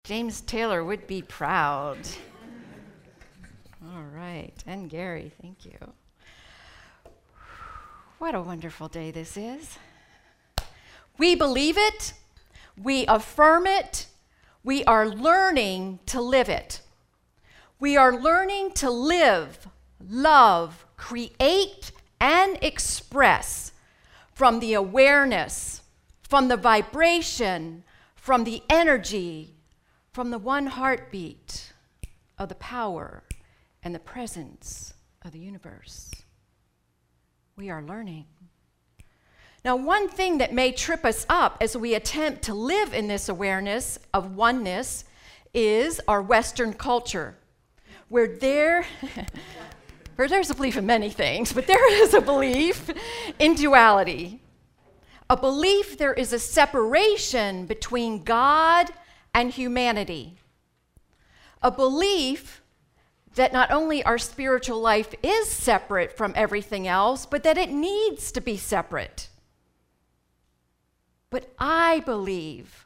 James Taylor would be proud. All right, and Gary, thank you. What a wonderful day this is. We believe it, we affirm it, we are learning to live it. We are learning to live, love, create, and express from the awareness, from the vibration, from the energy, from the one heartbeat of the power and the presence of the universe. We are learning. Now, one thing that may trip us up as we attempt to live in this awareness of oneness is our Western culture, where there's a belief in many things, but there is a belief in duality. A belief there is a separation between God and humanity. A belief that not only our spiritual life is separate from everything else, but that it needs to be separate. But I believe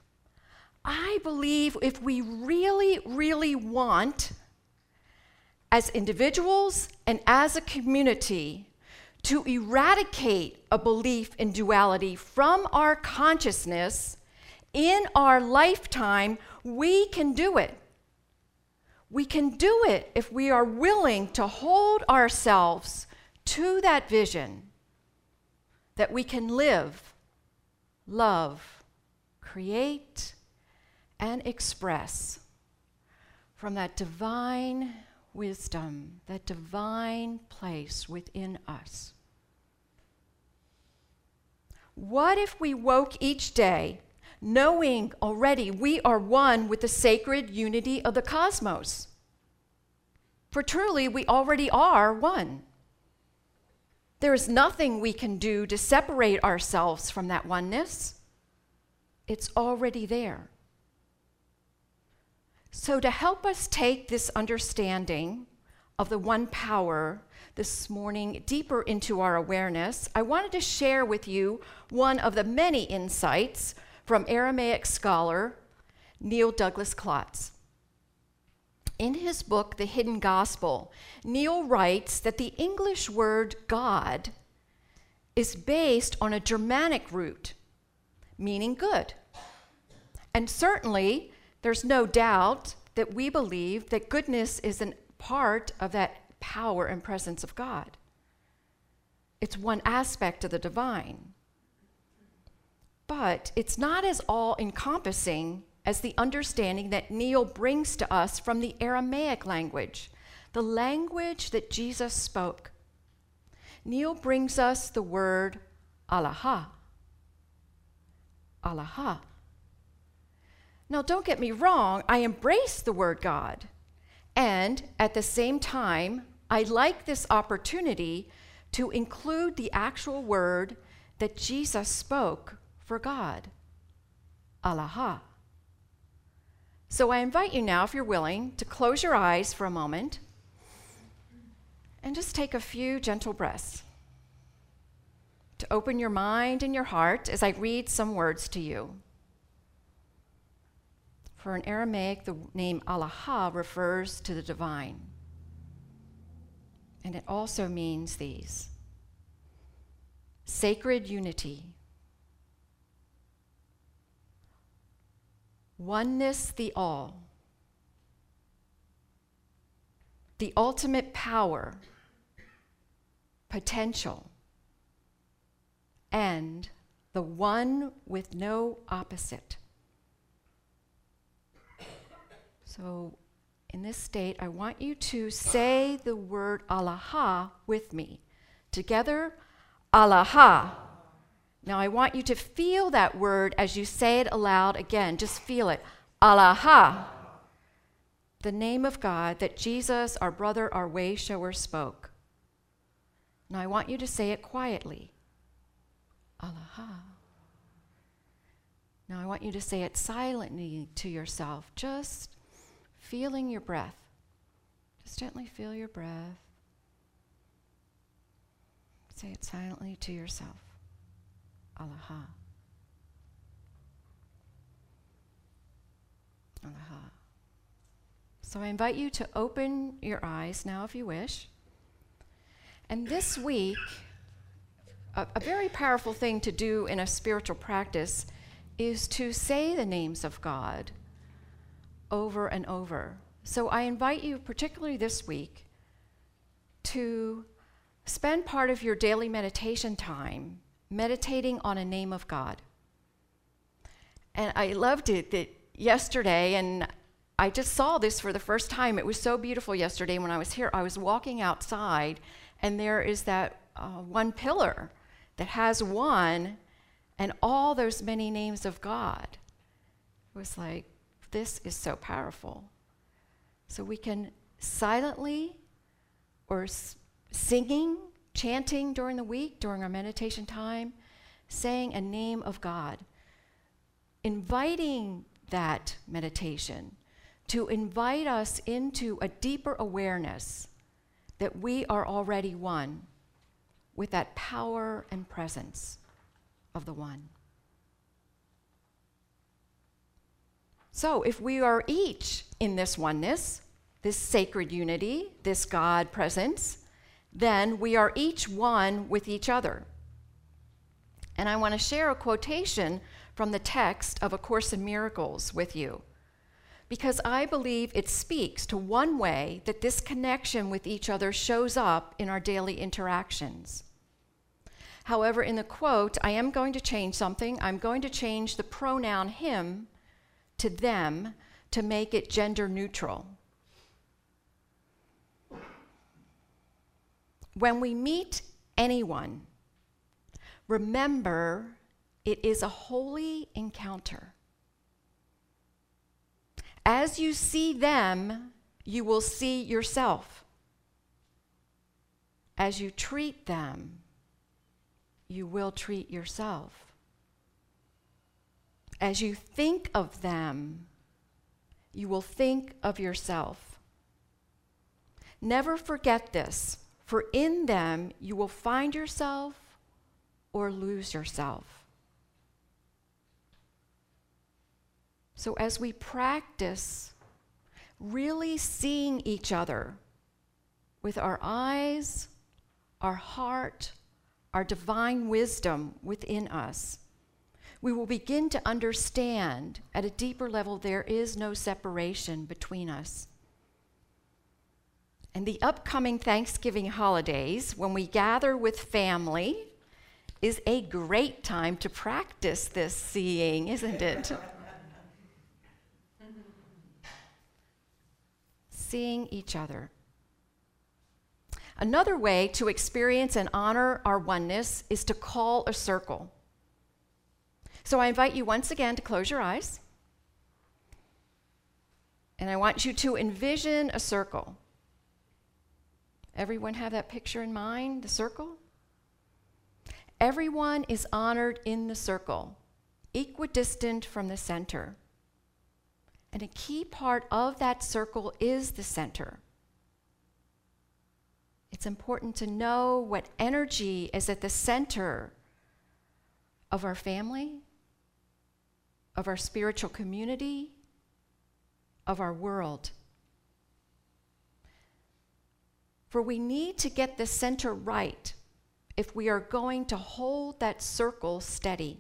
if we really, really want, as individuals and as a community, to eradicate a belief in duality from our consciousness in our lifetime, we can do it. We can do it if we are willing to hold ourselves to that vision that we can live, love, create, and express from that divine wisdom, that divine place within us. What if we woke each day knowing already we are one with the sacred unity of the cosmos? For truly, we already are one. There is nothing we can do to separate ourselves from that oneness. It's already there. So to help us take this understanding of the one power this morning deeper into our awareness, I wanted to share with you one of the many insights from Aramaic scholar Neil Douglas Klotz. In his book, The Hidden Gospel, Neil writes that the English word God is based on a Germanic root, meaning good. And certainly, there's no doubt that we believe that goodness is a part of that power and presence of God. It's one aspect of the divine. But it's not as all-encompassing as the understanding that Neil brings to us from the Aramaic language, the language that Jesus spoke. Neil brings us the word Allah. Allah. Now, don't get me wrong, I embrace the word God. And at the same time, I like this opportunity to include the actual word that Jesus spoke for God, Allah. So I invite you now, if you're willing, to close your eyes for a moment and just take a few gentle breaths, to open your mind and your heart as I read some words to you. For in Aramaic, the name Allah refers to the divine. And it also means these: sacred unity, oneness the all, the ultimate power, potential, and the one with no opposite. So in this state, I want you to say the word Allah with me. Together, Allah. Now I want you to feel that word as you say it aloud again. Just feel it. Allah. The name of God that Jesus, our brother, our way shower, spoke. Now I want you to say it quietly. Allah. Now I want you to say it silently to yourself, just feeling your breath. Just gently feel your breath. Say it silently to yourself. Allah. Allah. So I invite you to open your eyes now if you wish. And this week, a very powerful thing to do in a spiritual practice is to say the names of God over and over. So I invite you, particularly this week, to spend part of your daily meditation time meditating on a name of God. And I loved it that yesterday, and I just saw this for the first time. It was so beautiful yesterday when I was here. I was walking outside, and there is that one pillar that has one and all those many names of God. It was like, this is so powerful. So we can silently or singing, chanting during the week, during our meditation time, saying a name of God, inviting that meditation to invite us into a deeper awareness that we are already one with that power and presence of the one. So if we are each in this oneness, this sacred unity, this God presence, then we are each one with each other. And I want to share a quotation from the text of A Course in Miracles with you, because I believe it speaks to one way that this connection with each other shows up in our daily interactions. However, in the quote, I am going to change something. I'm going to change the pronoun him to them to make it gender neutral. When we meet anyone, remember it is a holy encounter. As you see them, you will see yourself. As you treat them, you will treat yourself. As you think of them, you will think of yourself. Never forget this, for in them you will find yourself or lose yourself. So as we practice really seeing each other with our eyes, our heart, our divine wisdom within us, we will begin to understand at a deeper level there is no separation between us. And the upcoming Thanksgiving holidays, when we gather with family, is a great time to practice this seeing, isn't it? Seeing each other. Another way to experience and honor our oneness is to call a circle. So I invite you once again to close your eyes. And I want you to envision a circle. Everyone have that picture in mind, the circle? Everyone is honored in the circle, equidistant from the center. And a key part of that circle is the center. It's important to know what energy is at the center of our family, of our spiritual community, of our world. For we need to get the center right if we are going to hold that circle steady.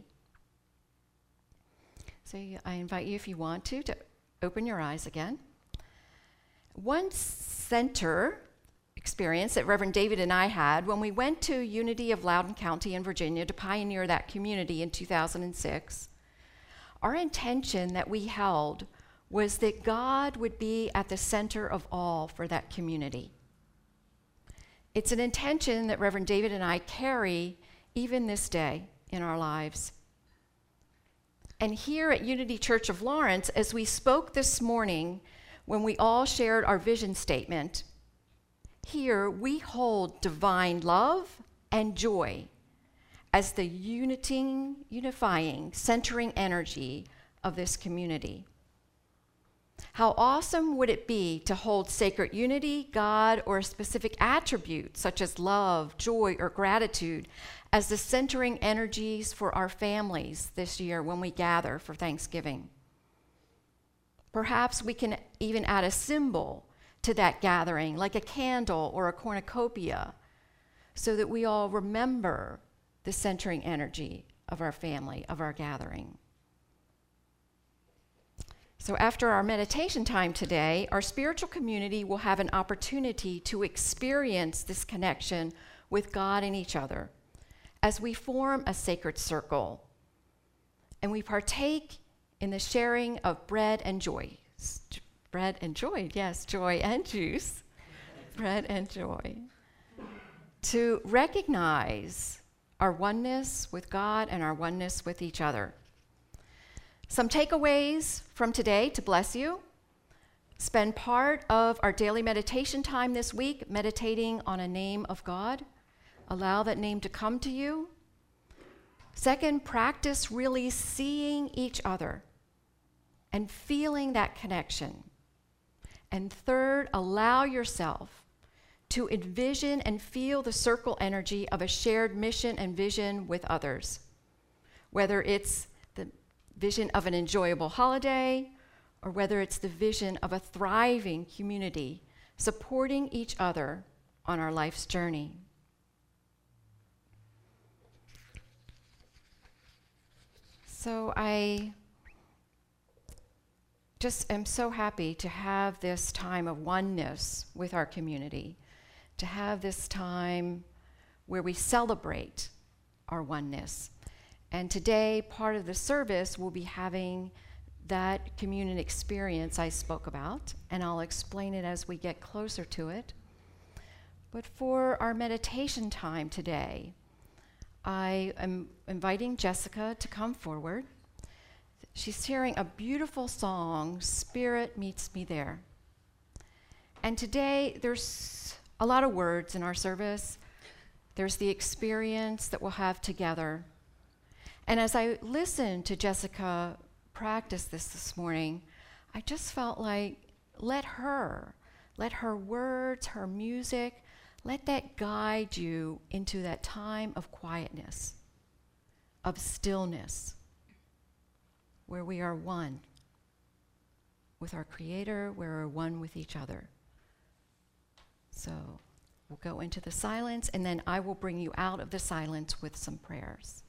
So I invite you, if you want to open your eyes again. One center experience that Reverend David and I had when we went to Unity of Loudoun County in Virginia to pioneer that community in 2006, our intention that we held was that God would be at the center of all for that community. It's an intention that Reverend David and I carry even this day in our lives. And here at Unity Church of Lawrence, as we spoke this morning, when we all shared our vision statement, here we hold divine love and joy as the unifying, centering energy of this community. How awesome would it be to hold sacred unity, God, or a specific attribute such as love, joy, or gratitude as the centering energies for our families this year when we gather for Thanksgiving? Perhaps we can even add a symbol to that gathering, like a candle or a cornucopia, so that we all remember the centering energy of our family, of our gathering. So after our meditation time today, our spiritual community will have an opportunity to experience this connection with God and each other as we form a sacred circle and we partake in the sharing of bread and joy. Bread and joy, yes, joy and juice. Bread and joy. To recognize our oneness with God and our oneness with each other. Some takeaways from today to bless you. Spend part of our daily meditation time this week meditating on a name of God. Allow that name to come to you. Second, practice really seeing each other and feeling that connection. And third, allow yourself to envision and feel the circle energy of a shared mission and vision with others, whether it's the vision of an enjoyable holiday or whether it's the vision of a thriving community supporting each other on our life's journey. So I just am so happy to have this time of oneness with our community, to have this time where we celebrate our oneness. And today, part of the service will be having that communion experience I spoke about, and I'll explain it as we get closer to it. But for our meditation time today, I am inviting Jessica to come forward. She's sharing a beautiful song, Spirit Meets Me There. And today, there's a lot of words in our service. There's the experience that we'll have together. And as I listened to Jessica practice this morning, I just felt like let her words, her music, let that guide you into that time of quietness, of stillness, where we are one with our Creator, where we're one with each other. So we'll go into the silence, and then I will bring you out of the silence with some prayers.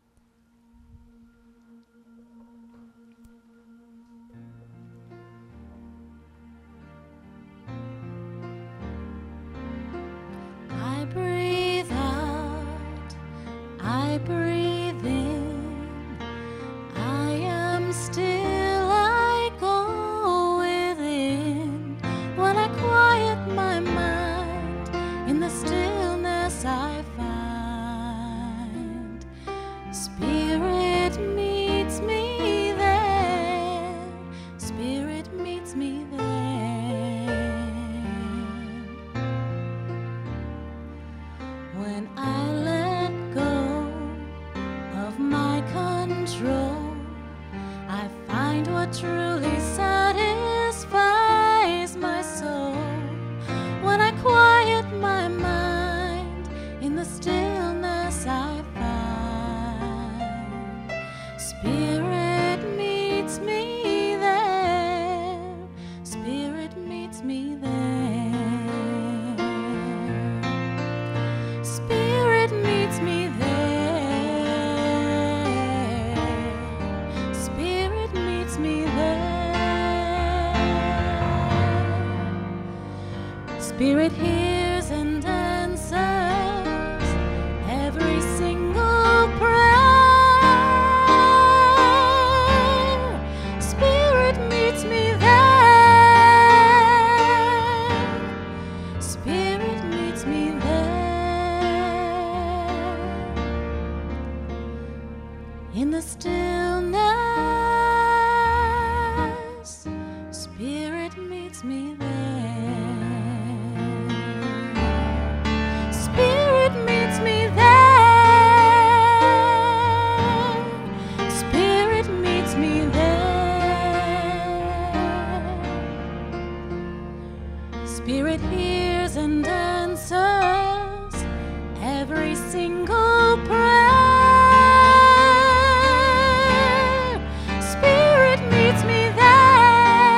I breathe out, I breathe in, I am still, I go within. When I quiet my mind, in the stillness I find. Spirit meets me there, Spirit meets me there. When I let go of my control, I find what truly satisfies my soul. When I quiet my mind, in the stillness I find. Spirit meets me there, Spirit meets me there. Spirit meets me there, Spirit meets me there. Spirit hears and answers every single prayer. Spirit meets me there, Spirit meets me there. In the stillness, Spirit meets me there. Spirit meets me there, Spirit meets me there. Spirit hears and answers every single prayer. Spirit meets me there,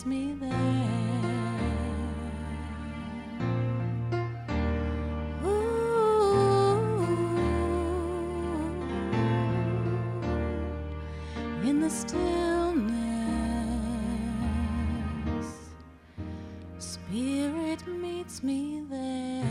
meets me there. Ooh, in the stillness, Spirit meets me there.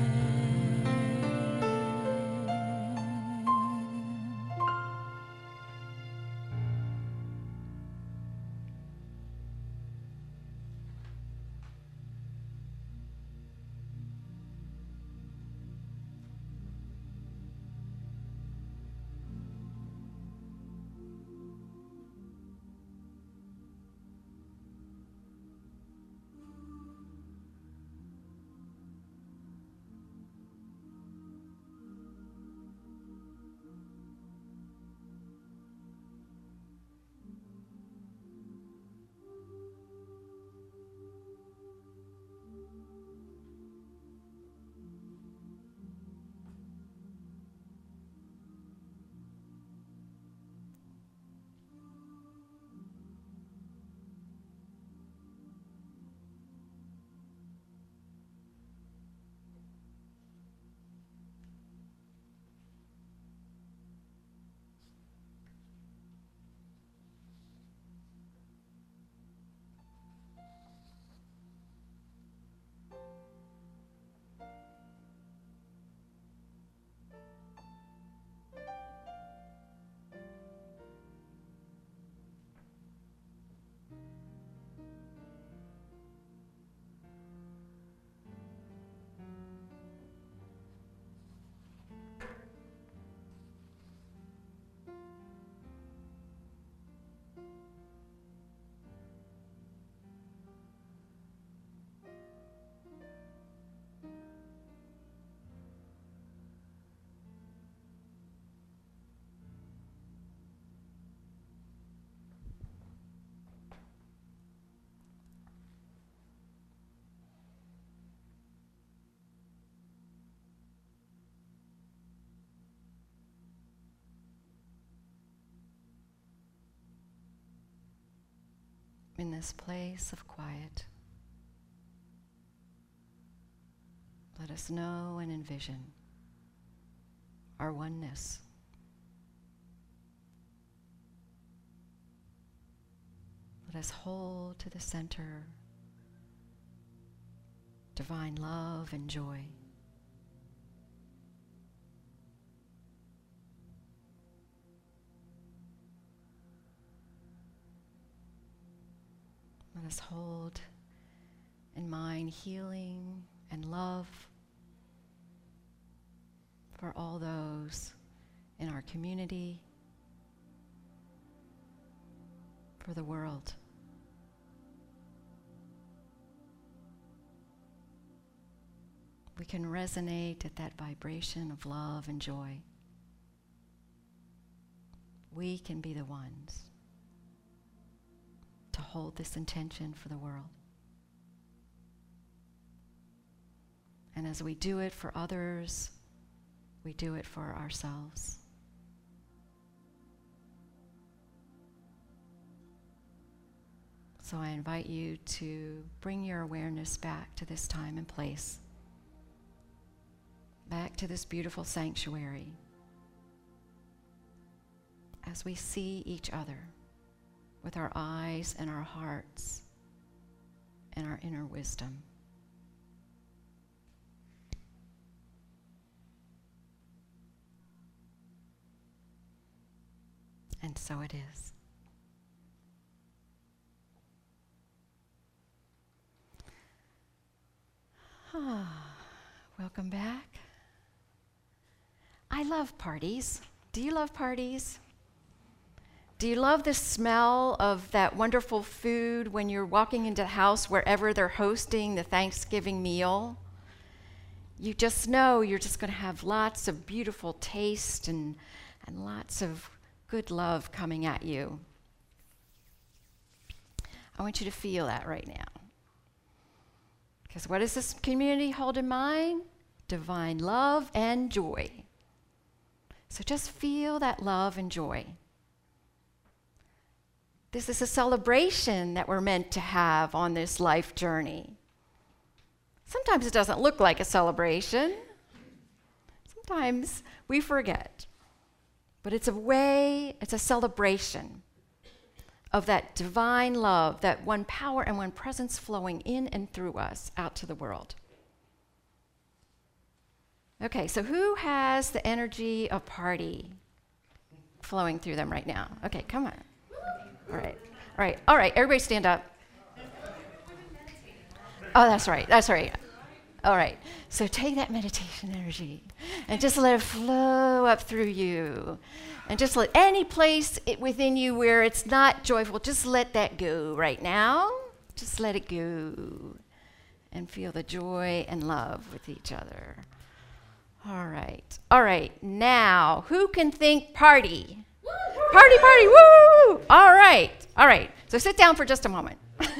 In this place of quiet, let us know and envision our oneness. Let us hold to the center divine love and joy. Let us hold in mind healing and love for all those in our community, for the world. We can resonate at that vibration of love and joy. We can be the ones to hold this intention for the world. And as we do it for others, we do it for ourselves. So I invite you to bring your awareness back to this time and place, back to this beautiful sanctuary, as we see each other with our eyes and our hearts and our inner wisdom. And so it is. Welcome back. I love parties. Do you love parties? Do you love the smell of that wonderful food when you're walking into the house wherever they're hosting the Thanksgiving meal? You just know you're just going to have lots of beautiful taste and lots of good love coming at you. I want you to feel that right now. Because what does this community hold in mind? Divine love and joy. So just feel that love and joy. This is a celebration that we're meant to have on this life journey. Sometimes it doesn't look like a celebration. Sometimes we forget. But it's a celebration of that divine love, that one power and one presence flowing in and through us out to the world. Okay, so who has the energy of party flowing through them right now? Okay, come on. All right, everybody stand up. Oh, that's right. All right, so take that meditation energy and just let it flow up through you. And just let any place within you where it's not joyful, just let that go right now. Just let it go and feel the joy and love with each other. All right, now, who can think party? Party, woo! All right, so sit down for just a moment.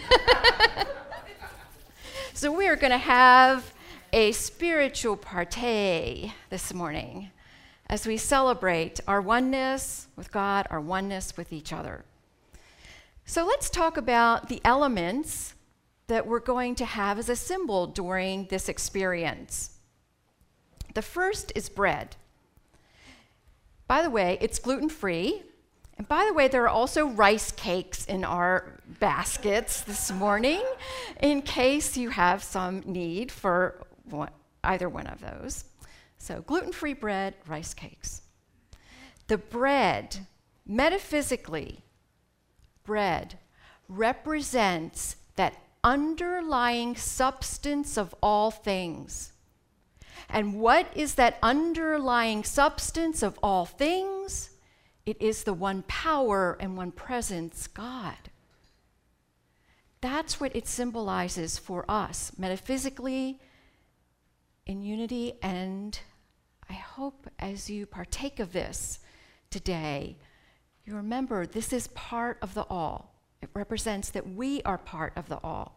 So we are going to have a spiritual party this morning as we celebrate our oneness with God, our oneness with each other. So let's talk about the elements that we're going to have as a symbol during this experience. The first is bread. By the way, it's gluten-free. And by the way, there are also rice cakes in our baskets this morning in case you have some need for either one of those. So gluten-free bread, rice cakes. The bread, metaphysically, bread represents that underlying substance of all things. And what is that underlying substance of all things? It is the one power and one presence, God. That's what it symbolizes for us, metaphysically, in unity. And I hope as you partake of this today, you remember this is part of the all. It represents that we are part of the all.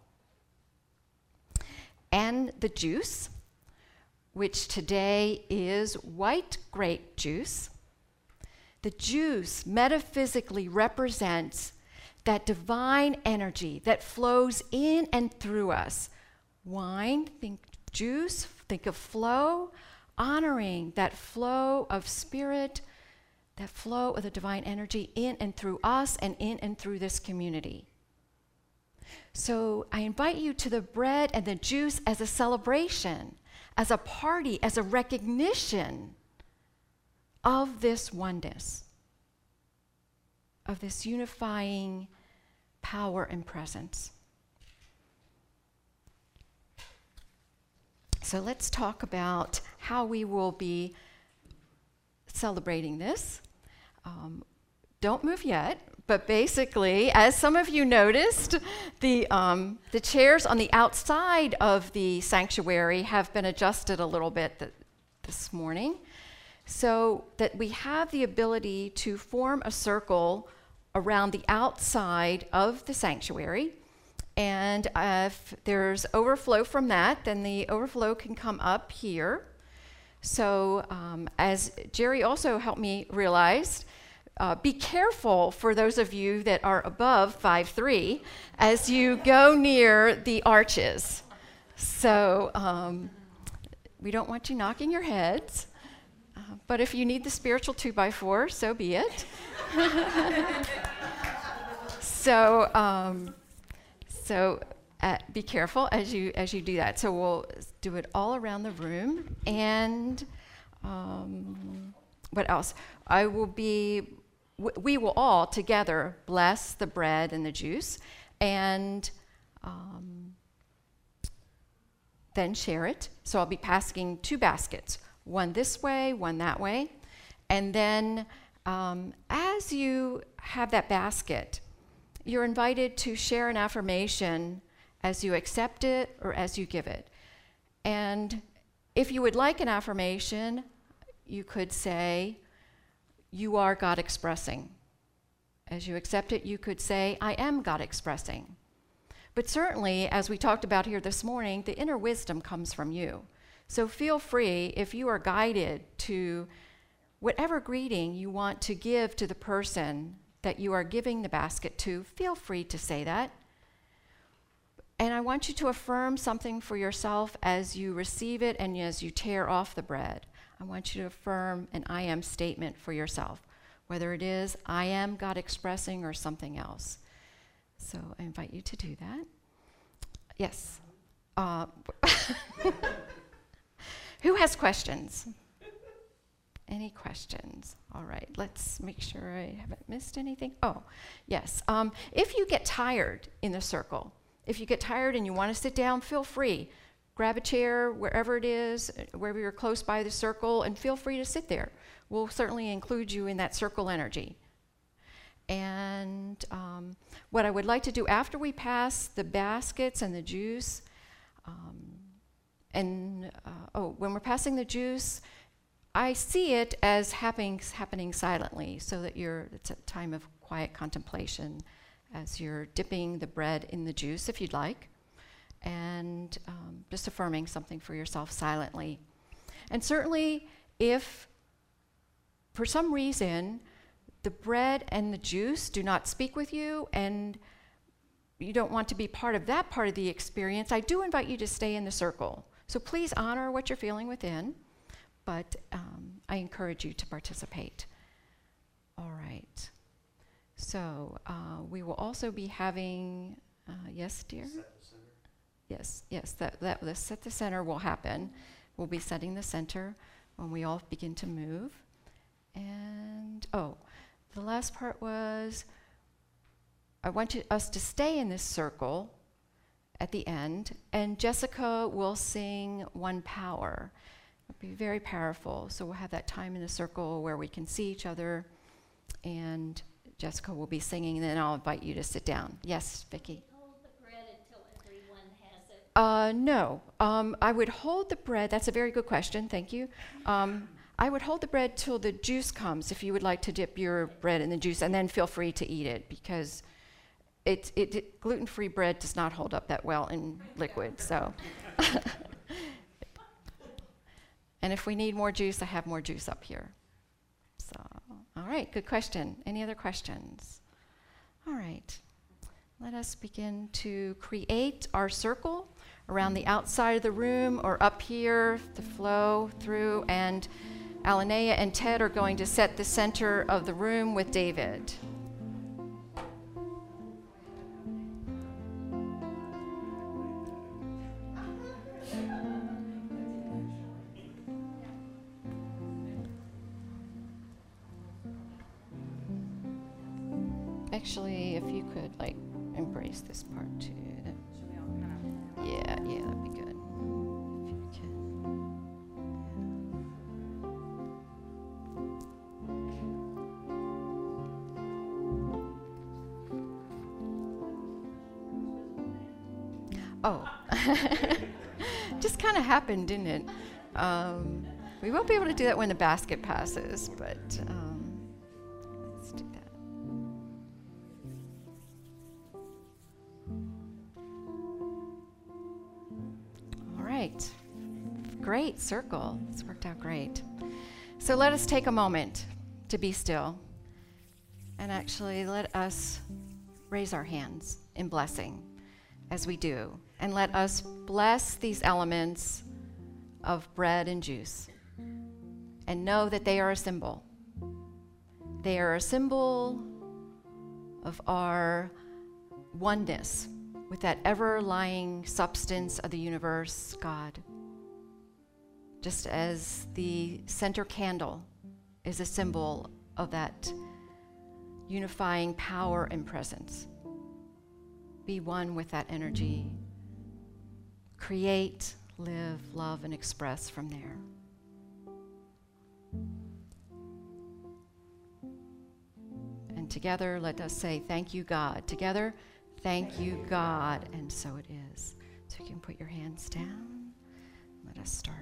And the juice, which today is white grape juice. The juice metaphysically represents that divine energy that flows in and through us. Wine, think juice, think of flow, honoring that flow of spirit, that flow of the divine energy in and through us and in and through this community. So I invite you to the bread and the juice as a celebration, as a party, as a recognition of this oneness, of this unifying power and presence. So let's talk about how we will be celebrating this. Don't move yet, but basically, as some of you noticed, the chairs on the outside of the sanctuary have been adjusted a little bit this morning, so that we have the ability to form a circle around the outside of the sanctuary. And if there's overflow from that, then the overflow can come up here. So as Jerry also helped me realize, be careful for those of you that are above 5'3" as you go near the arches. So we don't want you knocking your heads, but if you need the spiritual 2x4, so be it. So be careful as you do that. So we'll do it all around the room. And what else? We will all together bless the bread and the juice, and then share it. So I'll be passing 2 baskets, one this way, one that way. And then as you have that basket, you're invited to share an affirmation as you accept it or as you give it. And if you would like an affirmation, you could say, "You are God expressing." As you accept it, you could say, "I am God expressing." But certainly, as we talked about here this morning, the inner wisdom comes from you. So feel free, if you are guided to whatever greeting you want to give to the person that you are giving the basket to, feel free to say that. And I want you to affirm something for yourself as you receive it and as you tear off the bread. I want you to affirm an I am statement for yourself, whether it is I am God expressing or something else. So I invite you to do that. Yes. Who has questions? Any questions? All right, let's make sure I haven't missed anything. Oh, yes. If you get tired in the circle, if you get tired and you want to sit down, feel free. Grab a chair wherever it is, wherever you're close by the circle, and feel free to sit there. We'll certainly include you in that circle energy. And what I would like to do after we pass the baskets and the juice, when we're passing the juice, I see it as happening silently, so that it's a time of quiet contemplation as you're dipping the bread in the juice, if you'd like, and just affirming something for yourself silently. And certainly, if for some reason the bread and the juice do not speak with you and you don't want to be part of that part of the experience, I do invite you to stay in the circle. So please honor what you're feeling within, but I encourage you to participate. All right. So we will also be having, yes, dear? Set the center. Yes, the set the center will happen. We'll be setting the center when we all begin to move. And, the last part was, I want us to stay in this circle at the end, and Jessica will sing One Power. It'll be very powerful. So we'll have that time in the circle where we can see each other, and Jessica will be singing, and then I'll invite you to sit down. Yes, Vicki? Hold the bread until everyone has it. No. I would hold the bread. That's a very good question. Thank you. I would hold the bread till the juice comes, if you would like to dip your bread in the juice, and then feel free to eat it, because gluten-free bread does not hold up that well in liquid. So, and if we need more juice, I have more juice up here. So, all right, good question. Any other questions? All right, let us begin to create our circle around the outside of the room or up here, the flow through, and Alanea and Ted are going to set the center of the room with David. Actually, if you could embrace this part too. Yeah, that'd be good. If you can. Oh, just kind of happened, didn't it? We won't be able to do that when the basket passes, but let's do that. All right, great circle. It's worked out great. So let us take a moment to be still, and actually let us raise our hands in blessing as we do, and let us bless these elements of bread and juice, and know that they are a symbol. They are a symbol of our oneness with that ever-lying substance of the universe, God. Just as the center candle is a symbol of that unifying power and presence. Be one with that energy. Create, live, love, and express from there. And together, let us say, thank you, God. Together, thank you, God. And so it is. So you can put your hands down. Let us start.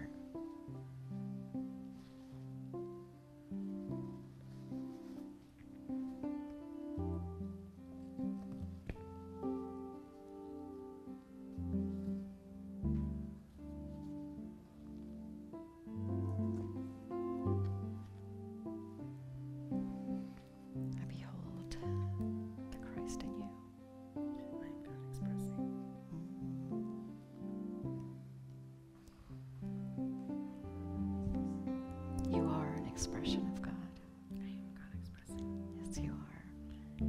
I behold expression of God. I am God expressing. Yes, you are.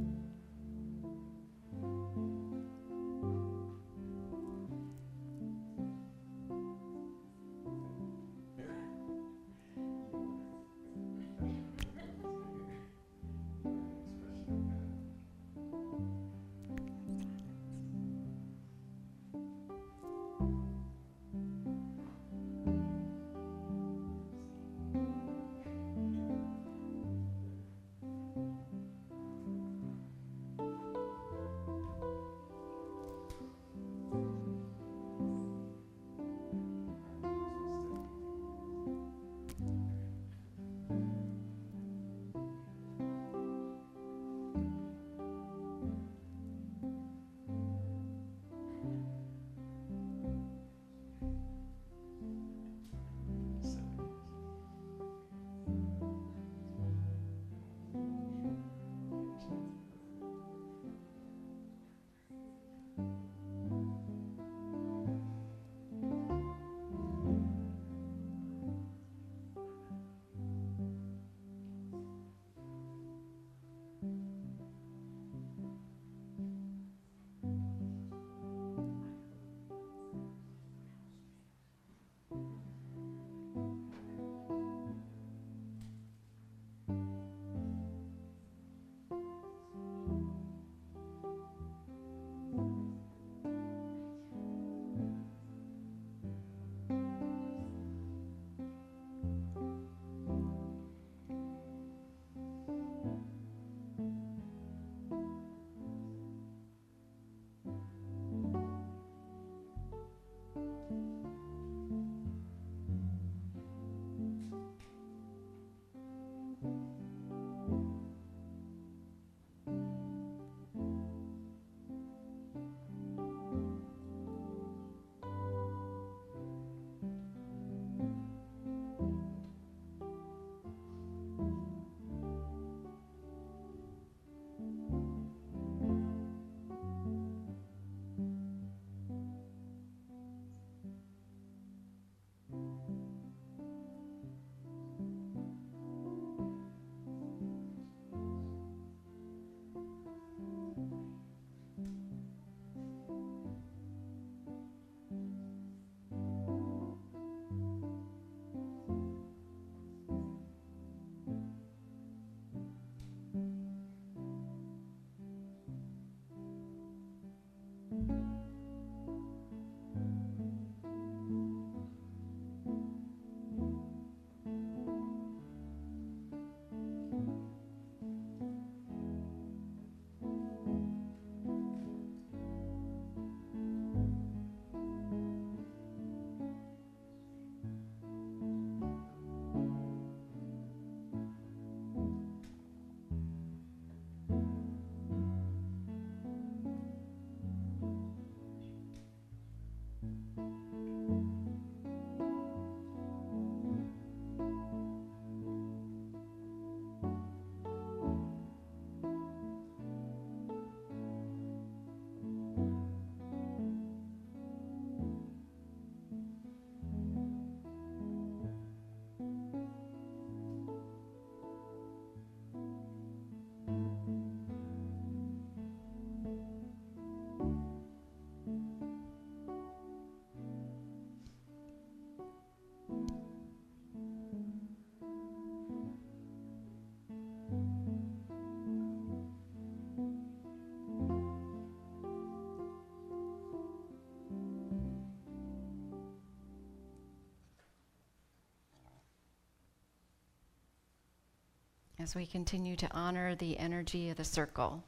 As we continue to honor the energy of the circle,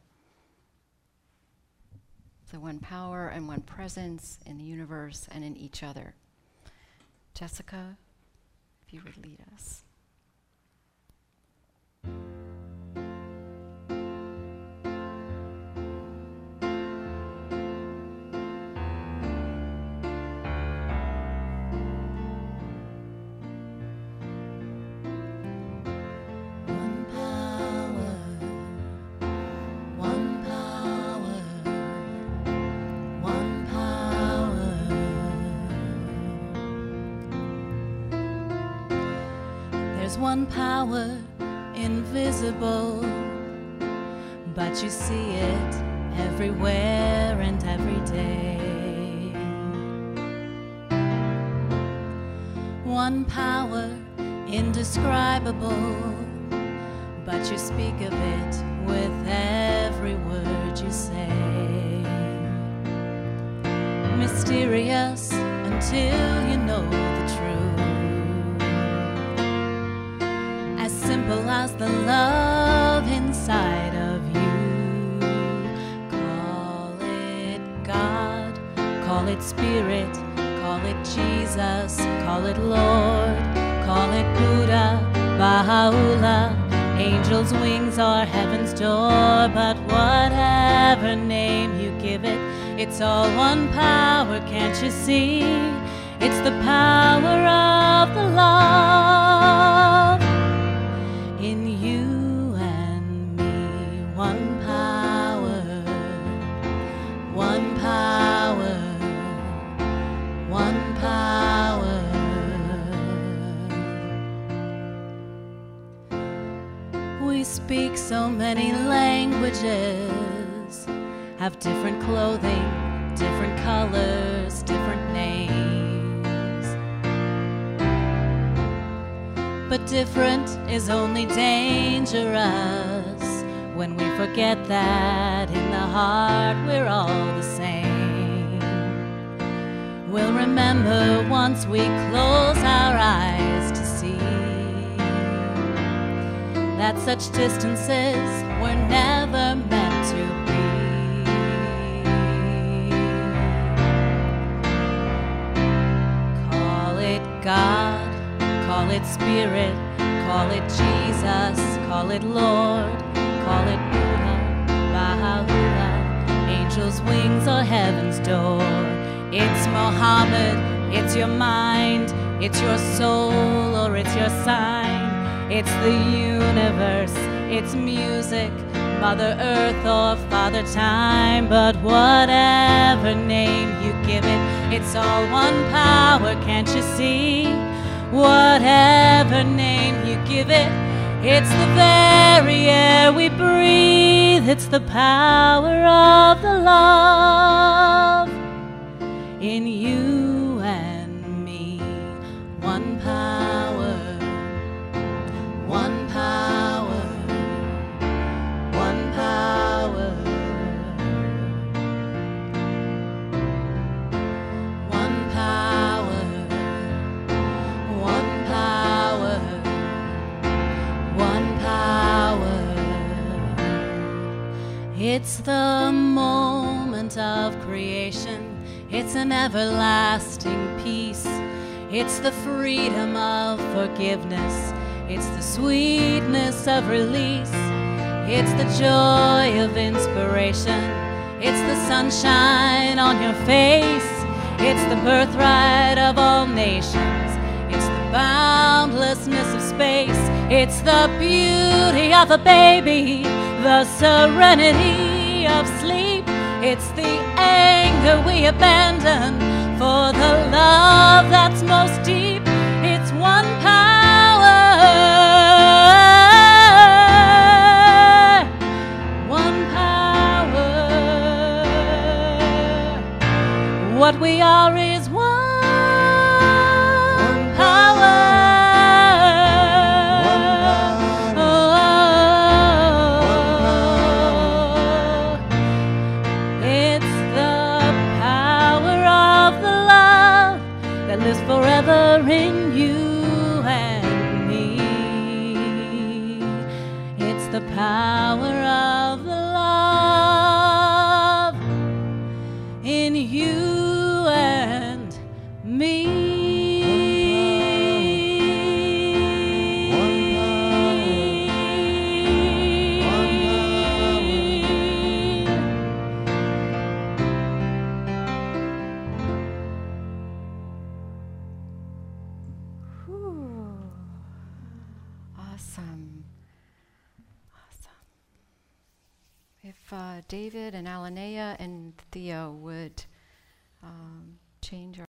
the one power and one presence in the universe and in each other. Jessica, if you would lead us. one power, invisible, but you see it everywhere and every day. One power, indescribable, but you speak of it with every word you say. Mysterious until you know the truth. As simple as the love inside of you. Call it God, call it Spirit, call it Jesus, call it Lord, call it Buddha, Baha'u'llah. Angels' wings are heaven's door, but whatever name you give it, it's all one power, can't you see? It's the power of the love in you and me. One power, one power, one power. We speak so many languages, have different clothing, different colors, different names. But different is only dangerous when we forget that in the heart we're all the same. We'll remember once we close our eyes to see that such distances were never meant to be. Call it God, call it Spirit, call it Jesus, call it Lord, call it Buddha, Baha'u'llah. Angels' wings are heaven's door. It's Muhammad, it's your mind, it's your soul, or it's your sign. It's the universe, it's music, Mother Earth or Father Time. But whatever name you give it, it's all one power, can't you see? Whatever name you give it, it's the very air we breathe. It's the power of the love in you and me. One power, one power, one power, one power, one power, one power. It's the moment of creation. It's an everlasting peace. It's the freedom of forgiveness. It's the sweetness of release. It's the joy of inspiration. It's the sunshine on your face. It's the birthright of all nations. It's the boundlessness of space. It's the beauty of a baby, the serenity of sleep. It's the anger we abandon for the love that's most deep. It's one power, one power. What we are is one power. Forever in you and me. It's the power of the love in you and me. Awesome. Awesome. If David and Alanea and Theo would change our